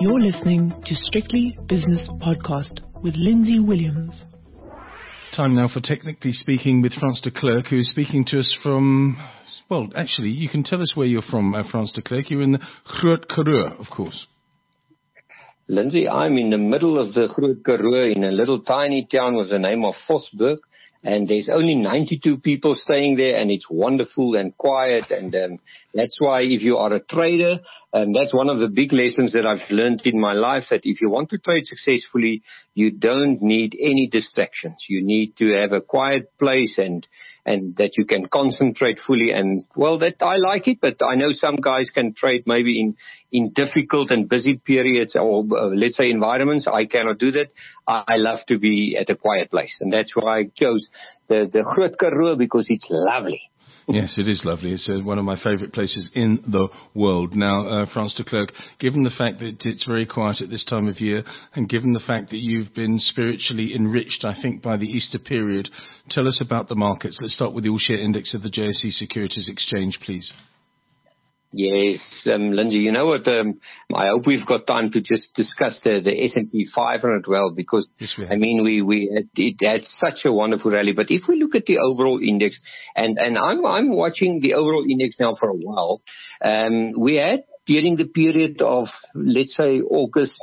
You're listening to Strictly Business Podcast with Lindsay Williams. Time now for Technically Speaking with Frans de Klerk, who is speaking to us from, well, actually, you can tell us where you're from, Frans de Klerk. You're in the Groot Karoo, of course. Lindsay, I'm in the middle of the Groot Karoo in a little tiny town with the name of Vosburg. And there's only 92 people staying there, and it's wonderful and quiet. And that's why if you are a trader, that's one of the big lessons that I've learned in my life, that if you want to trade successfully, you don't need any distractions. You need to have a quiet place and that you can concentrate fully. And, well, that I like it, but I know some guys can trade maybe in difficult and busy periods or, let's say, environments. I cannot do that. I love to be at a quiet place. And that's why I chose the Groot Karoo, because it's lovely. Yes, it is lovely. It's one of my favourite places in the world. Now, Frans de Klerk, given the fact that it's very quiet at this time of year, and given the fact that you've been spiritually enriched, I think, by the Easter period, tell us about the markets. Let's start with the all-share index of the JSE Securities Exchange, please. Yes, Lindsay, you know what, I hope we've got time to just discuss the S&P 500 well, because, yes, I mean, it had such a wonderful rally. But if we look at the overall index, and I'm watching the overall index now for a while, we had, during the period of, let's say, August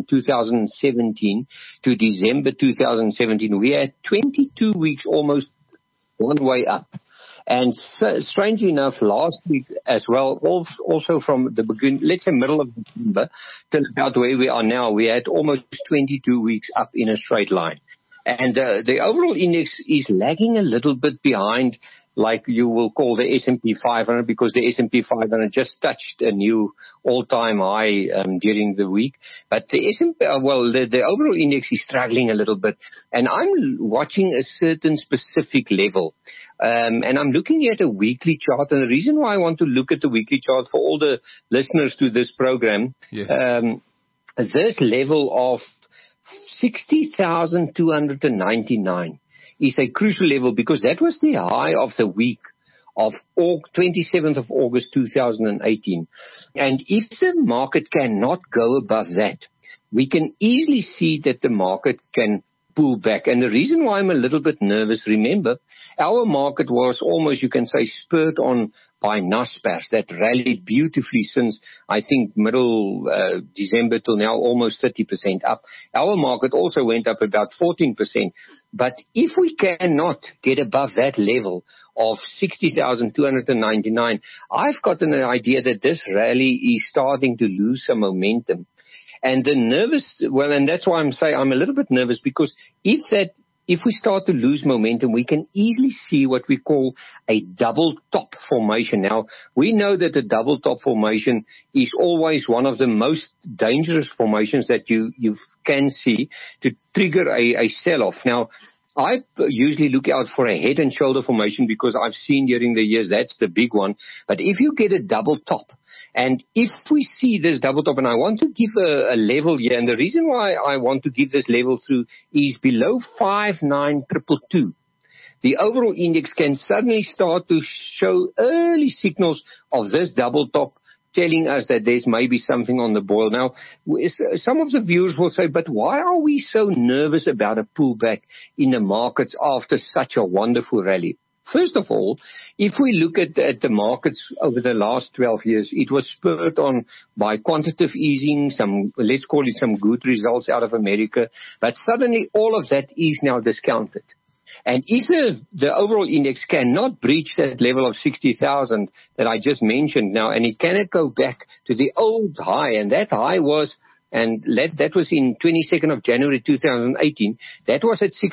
2017 to December 2017, we had 22 weeks almost one way up. And so, strangely enough, last week as well, also from the beginning, let's say middle of December, till about where we are now, we had almost 22 weeks up in a straight line. And the overall index is lagging a little bit behind, like you will call the S&P 500, because the S&P 500 just touched a new all-time high during the week. But the S&P, the overall index is struggling a little bit. And I'm watching a certain specific level. And I'm looking at a weekly chart. And the reason why I want to look at the weekly chart for all the listeners to this program, this level of 60,299 is a crucial level, because that was the high of the week of 27th of August 2018. And if the market cannot go above that, we can easily see that the market can pull back. And the reason why I'm a little bit nervous, remember, our market was almost, you can say, spurred on by Naspers that rallied beautifully since, I think, middle December till now, almost 30% up. Our market also went up about 14%. But if we cannot get above that level of 60,299, I've got an idea that this rally is starting to lose some momentum. And and that's why I'm saying I'm a little bit nervous, because if we start to lose momentum, we can easily see what we call a double top formation. Now, we know that the double top formation is always one of the most dangerous formations that you can see to trigger a sell-off. Now, I usually look out for a head and shoulder formation, because I've seen during the years that's the big one. But if you get a double top, and if we see this double top, and I want to give a level here, and the reason why I want to give this level through is below 59222. The overall index can suddenly start to show early signals of this double top, telling us that there's maybe something on the boil. Now, some of the viewers will say, but why are we so nervous about a pullback in the markets after such a wonderful rally? First of all, if we look at the markets over the last 12 years, it was spurred on by quantitative easing, let's call it some good results out of America, but suddenly all of that is now discounted. And if the overall index cannot breach that level of 60,000 that I just mentioned now, and it cannot go back to the old high, and that high was, and that was in 22nd of January 2018. That was at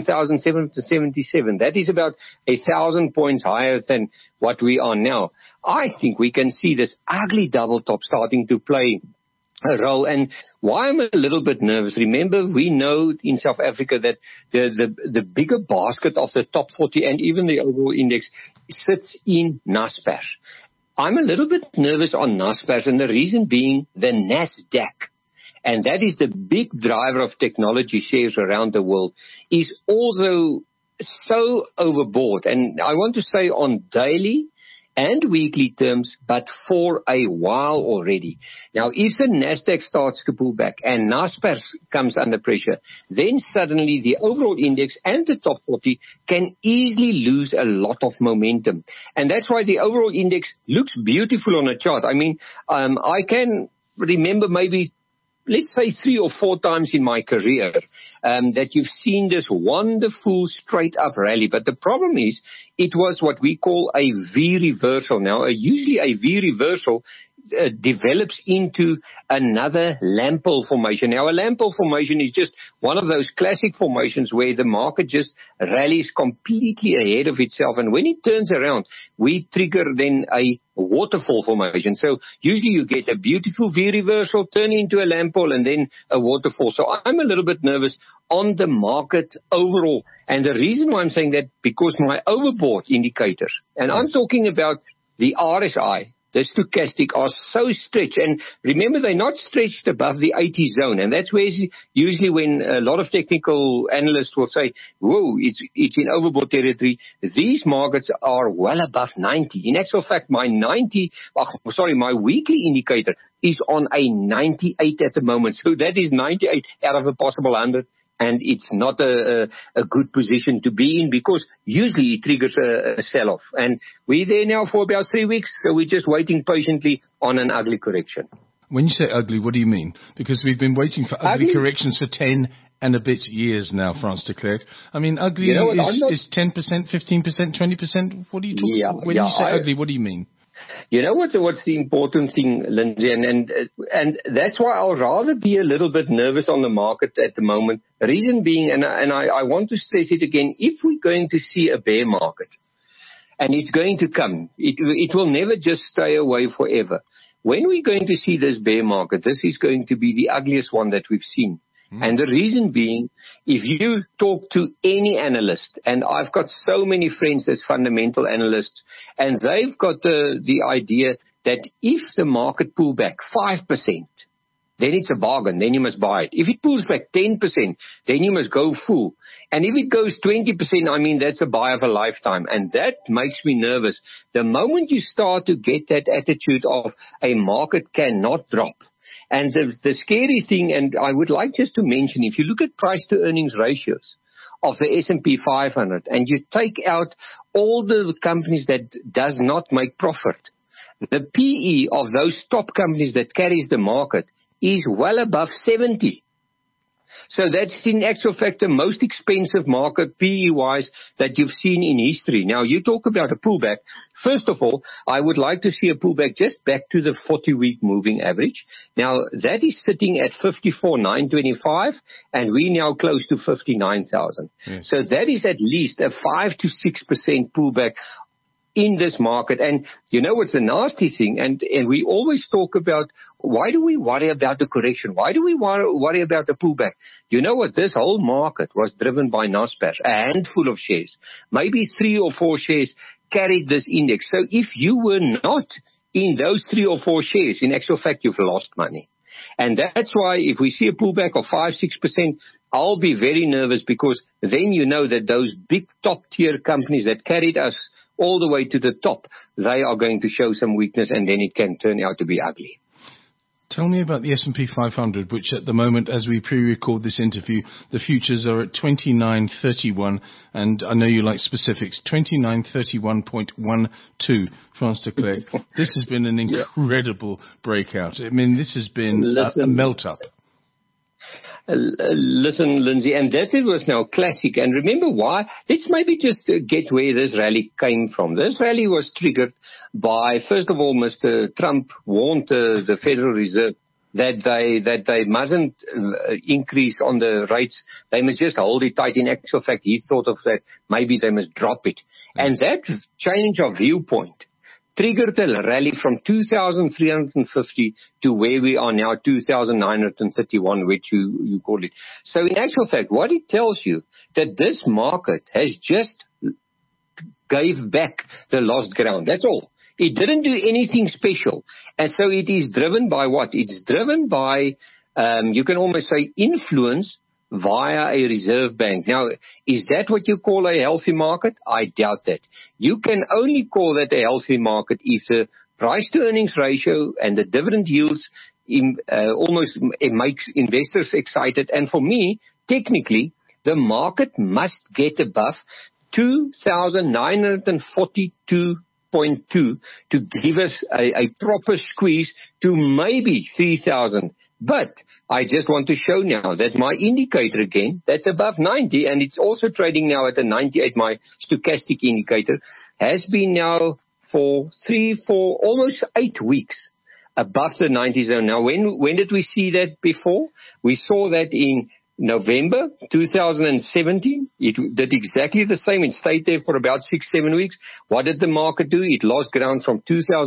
61,777. That is about 1,000 points higher than what we are now. I think we can see this ugly double top starting to play a role. And why I'm a little bit nervous, remember, we know in South Africa that the bigger basket of the top 40 and even the overall index sits in Naspers. I'm a little bit nervous on Naspers, and the reason being the Nasdaq, and that is the big driver of technology shares around the world, is also so overbought. And I want to say on daily and weekly terms, but for a while already. Now, if the Nasdaq starts to pull back and Naspers comes under pressure, then suddenly the overall index and the top 40 can easily lose a lot of momentum. And that's why the overall index looks beautiful on a chart. I mean, I can remember maybe, let's say 3 or 4 times in my career, that you've seen this wonderful straight up rally. But the problem is, it was what we call a V reversal. Now, usually a V reversal develops into another Lampel formation. Now, a Lampel formation is just one of those classic formations where the market just rallies completely ahead of itself. And when it turns around, we trigger then a waterfall formation. So usually you get a beautiful V reversal, turn into a Lampel, and then a waterfall. So I'm a little bit nervous on the market overall. And the reason why I'm saying that, because my overbought indicators, and I'm talking about the RSI, the stochastic, are so stretched. And remember, they're not stretched above the 80 zone. And that's where usually when a lot of technical analysts will say, whoa, it's in overbought territory. These markets are well above 90. In actual fact, my weekly indicator is on a 98 at the moment. So that is 98 out of a possible 100. And it's not a good position to be in, because usually it triggers a sell-off. And we're there now for about 3 weeks, so we're just waiting patiently on an ugly correction. When you say ugly, what do you mean? Because we've been waiting for ugly corrections for 10 and a bit years now, Frans de Klerk. I mean, ugly is 10%, 15%, 20%. What are you talking about? When you say ugly, what do you mean? You know what's the important thing, Lindsay, and that's why I'll rather be a little bit nervous on the market at the moment. Reason being, and I want to stress it again, if we're going to see a bear market, and it's going to come, it will never just stay away forever. When we're going to see this bear market, this is going to be the ugliest one that we've seen. And the reason being, if you talk to any analyst, and I've got so many friends as fundamental analysts, and they've got the idea that if the market pull back 5%, then it's a bargain, then you must buy it. If it pulls back 10%, then you must go full. And if it goes 20%, I mean, that's a buy of a lifetime. And that makes me nervous. The moment you start to get that attitude of a market cannot drop, and the scary thing, and I would like just to mention, if you look at price to earnings ratios of the S&P 500, and you take out all the companies that does not make profit, the PE of those top companies that carries the market is well above 70. So that's in actual fact the most expensive market PE-wise that you've seen in history. Now, you talk about a pullback. First of all, I would like to see a pullback just back to the 40-week moving average. Now, that is sitting at 54,925, and we're now close to 59,000. Yes. So that is at least a 5 to 6% pullback in this market. And you know what's the nasty thing? And we always talk about, why do we worry about the correction? Why do we worry about the pullback? You know what? This whole market was driven by Naspers, a handful of shares. Maybe 3 or 4 shares carried this index. So if you were not in those 3 or 4 shares, in actual fact, you've lost money. And that's why if we see a pullback of 5-6%, I'll be very nervous, because then you know that those big top tier companies that carried us all the way to the top, they are going to show some weakness, and then it can turn out to be ugly. Tell me about the S&P 500, which at the moment, as we pre-record this interview, the futures are at 29.31, and I know you like specifics, 29.31.12, Frans de Klerk. This has been an incredible breakout. I mean, this has been a melt-up. Listen, Lindsay, and that was now classic. And remember why? Let's maybe just get where this rally came from. This rally was triggered by, first of all, Mr. Trump warned the Federal Reserve that they mustn't increase on the rates. They must just hold it tight. In actual fact, he thought of that maybe they must drop it. And that change of viewpoint triggered a rally from 2,350 to where we are now, 2,931, which you call it. So in actual fact, what it tells you, that this market has just gave back the lost ground. That's all. It didn't do anything special. And so it is driven by what? It's driven by, you can almost say, influence via a reserve bank. Now, is that what you call a healthy market? I doubt that. You can only call that a healthy market if the price to earnings ratio and the dividend yields it makes investors excited. And for me, technically, the market must get above 2,942.2 to give us a proper squeeze to maybe 3,000. But I just want to show now that my indicator again, that's above 90, and it's also trading now at a 98. My stochastic indicator has been now for 3, 4, almost 8 weeks above the 90 zone. Now, when did we see that before? We saw that in November 2017. It did exactly the same. It stayed there for about 6-7 weeks. What did the market do? It lost ground from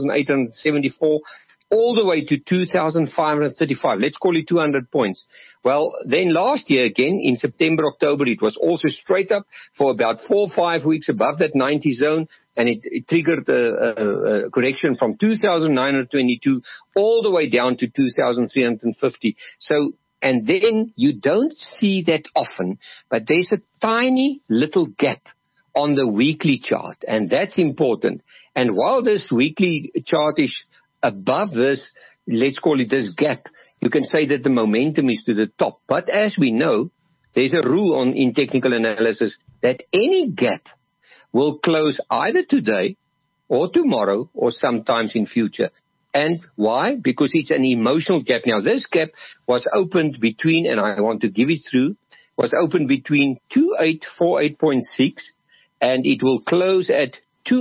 2,874 all the way to 2,535. Let's call it 200 points. Well, then last year again, in September, October, it was also straight up for about 4 or 5 weeks above that 90 zone, and it triggered a correction from 2,922 all the way down to 2,350. So, and then you don't see that often, but there's a tiny little gap on the weekly chart, and that's important. And while this weekly chart is above this, let's call it this gap, you can say that the momentum is to the top. But as we know, there's a rule in technical analysis that any gap will close either today or tomorrow or sometimes in future. And why? Because it's an emotional gap. Now, this gap was opened between, and I want to give it through, was opened between 2848.6 and it will close at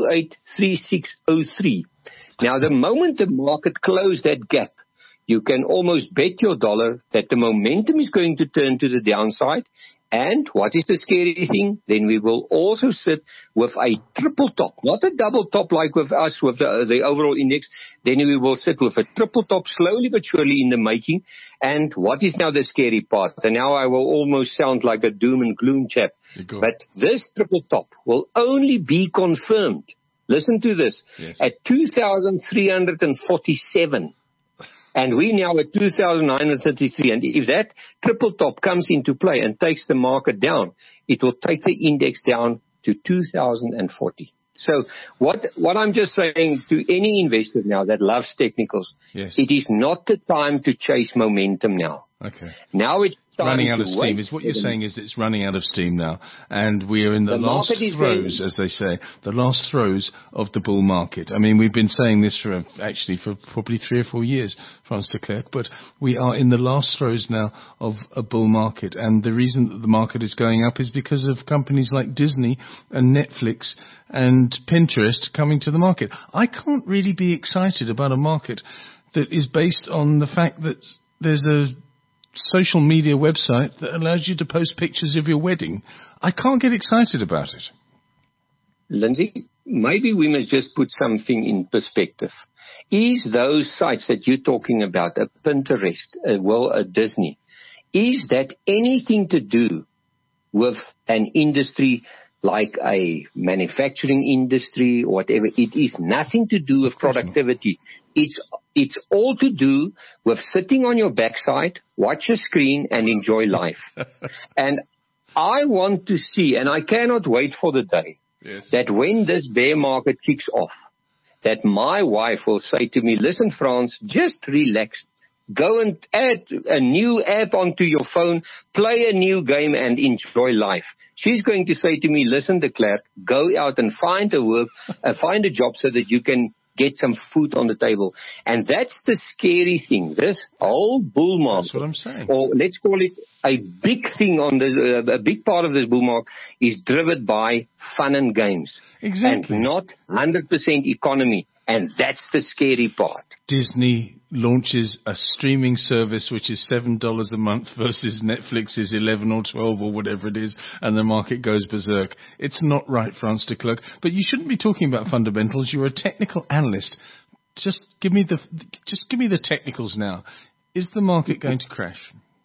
2836.03. Now, the moment the market closed that gap, you can almost bet your dollar that the momentum is going to turn to the downside. And what is the scary thing? Then we will also sit with a triple top, not a double top like with us with the overall index. Then we will sit with a triple top slowly but surely in the making. And what is now the scary part? And now I will almost sound like a doom and gloom chap. But this triple top will only be confirmed. Listen to this. Yes. At 2,347. And we now at 2,933. And if that triple top comes into play and takes the market down, it will take the index down to 2,040. So what I'm just saying to any investor now that loves technicals, yes, it is not the time to chase momentum now. Okay. Now it's running out of steam. Is what you're saying is it's running out of steam now, and we are in the last throes, as they say, the last throes of the bull market. I mean, we've been saying this for probably 3 or 4 years, Frans de Klerk, but we are in the last throes now of a bull market, and the reason that the market is going up is because of companies like Disney and Netflix and Pinterest coming to the market. I can't really be excited about a market that is based on the fact that there's a social media website that allows you to post pictures of your wedding. I can't get excited about it. Lindsay, maybe we must just put something in perspective. Is those sites that you're talking about, a Pinterest, a Disney, is that anything to do with an industry like a manufacturing industry or whatever? It is nothing to do with productivity. It's all to do with sitting on your backside, watch a screen, and enjoy life. And I want to see, and I cannot wait for the day, yes, that when this bear market kicks off, that my wife will say to me, listen, Frans, just relax. Go and add a new app onto your phone, play a new game, and enjoy life. She's going to say to me, listen, de Klerk, go out and find a job so that you can get some food on the table. And that's the scary thing. This whole bull market. That's what I'm saying. Or let's call it a big thing a big part of this bull market is driven by fun and games. Exactly. And not 100% economy. And that's the scary part. Disney launches a streaming service which is $7 a month versus Netflix is 11 or 12 or whatever it is, and the market goes berserk. It's not right, Frans de Klerk. But you shouldn't be talking about fundamentals. You're a technical analyst. Just give me the technicals now. Is the market going to crash?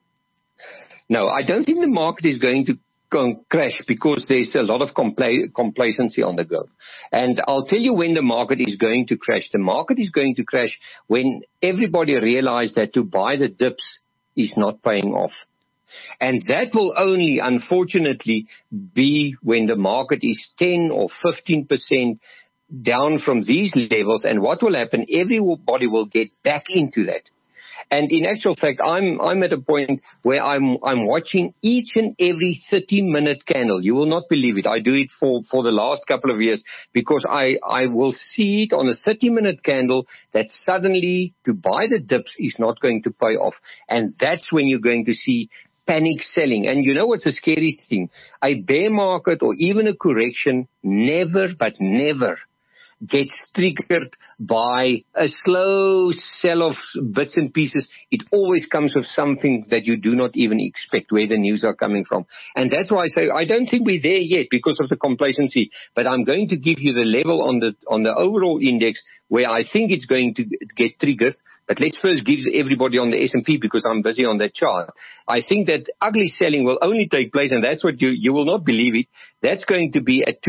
No, I don't think the market is going to crash because there's a lot of complacency on the go. And I'll tell you when the market is going to crash. The market is going to crash when everybody realizes that to buy the dips is not paying off. And that will only, unfortunately, be when the market is 10 or 15% down from these levels. And what will happen? Everybody will get back into that. And in actual fact, I'm at a point where I'm watching each and every 30-minute candle. You will not believe it. I do it for the last couple of years because I will see it on a 30-minute candle that suddenly to buy the dips is not going to pay off. And that's when you're going to see panic selling. And you know what's the scariest thing? A bear market or even a correction never gets triggered by a slow sell of bits and pieces. It always comes with something that you do not even expect where the news are coming from. And that's why I say I don't think we're there yet because of the complacency. But I'm going to give you the level on the overall index where I think it's going to get triggered. But let's first give everybody on the S&P because I'm busy on that chart. I think that ugly selling will only take place, and that's what you will not believe it. That's going to be at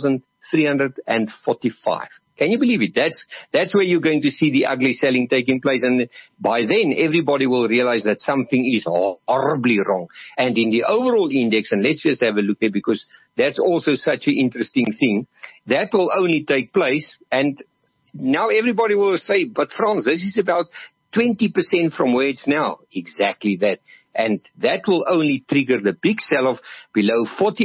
2,345. Can you believe it? That's where you're going to see the ugly selling taking place. And by then, everybody will realize that something is horribly wrong. And in the overall index, and let's just have a look there because that's also such an interesting thing, that will only take place. And now everybody will say, but Frans, this is about 20% from where it's now. Exactly that. And that will only trigger the big sell-off below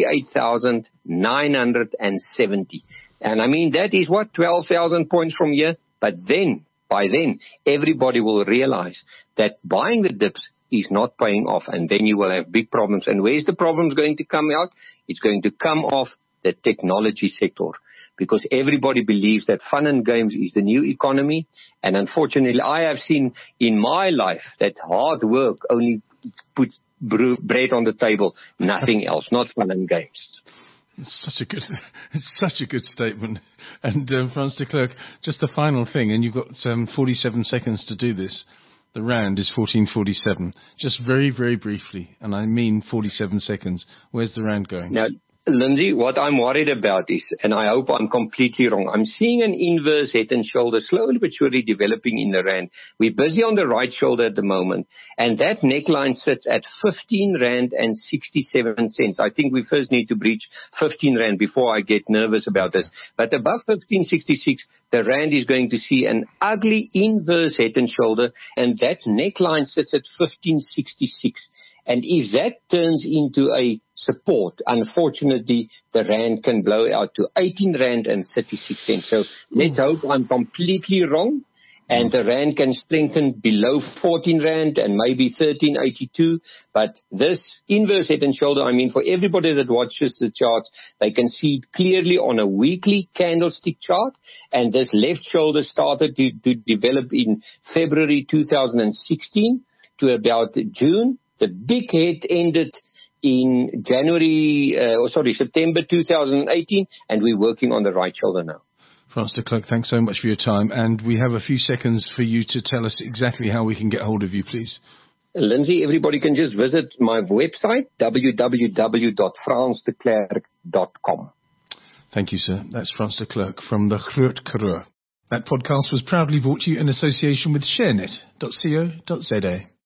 48,970. And I mean, that is what, 12,000 points from here? But then, by then, everybody will realize that buying the dips is not paying off. And then you will have big problems. And where's the problems going to come out? It's going to come off the technology sector. Because everybody believes that fun and games is the new economy. And unfortunately, I have seen in my life that hard work only puts bread on the table, nothing else, not fun and games. It's such a good statement. And Frans de Klerk, just the final thing, and you've got 47 seconds to do this. The rand is 1447. Just very, very briefly, and I mean 47 seconds. Where's the rand going? Now, Lindsay, what I'm worried about is, and I hope I'm completely wrong, I'm seeing an inverse head and shoulder slowly but surely developing in the rand. We're busy on the right shoulder at the moment, and that neckline sits at 15 rand and 67 cents. I think we first need to breach 15 rand before I get nervous about this. But above 15.66, the rand is going to see an ugly inverse head and shoulder, and that neckline sits at 15.66. And if that turns into a support, unfortunately, the rand can blow out to 18 rand and 36 cents. So let's hope I'm completely wrong and the rand can strengthen below 14 rand and maybe 13.82. But this inverse head and shoulder, I mean, for everybody that watches the charts, they can see it clearly on a weekly candlestick chart. And this left shoulder started to develop in February 2016 to about June. The big head ended in September 2018, and we're working on the right shoulder now. Frans de Klerk, thanks so much for your time. And we have a few seconds for you to tell us exactly how we can get hold of you, please. Lindsay, everybody can just visit my website, www.fransdeklerk.com. Thank you, sir. That's Frans de Klerk from the Groot Karoo. That podcast was proudly brought to you in association with ShareNet.co.za.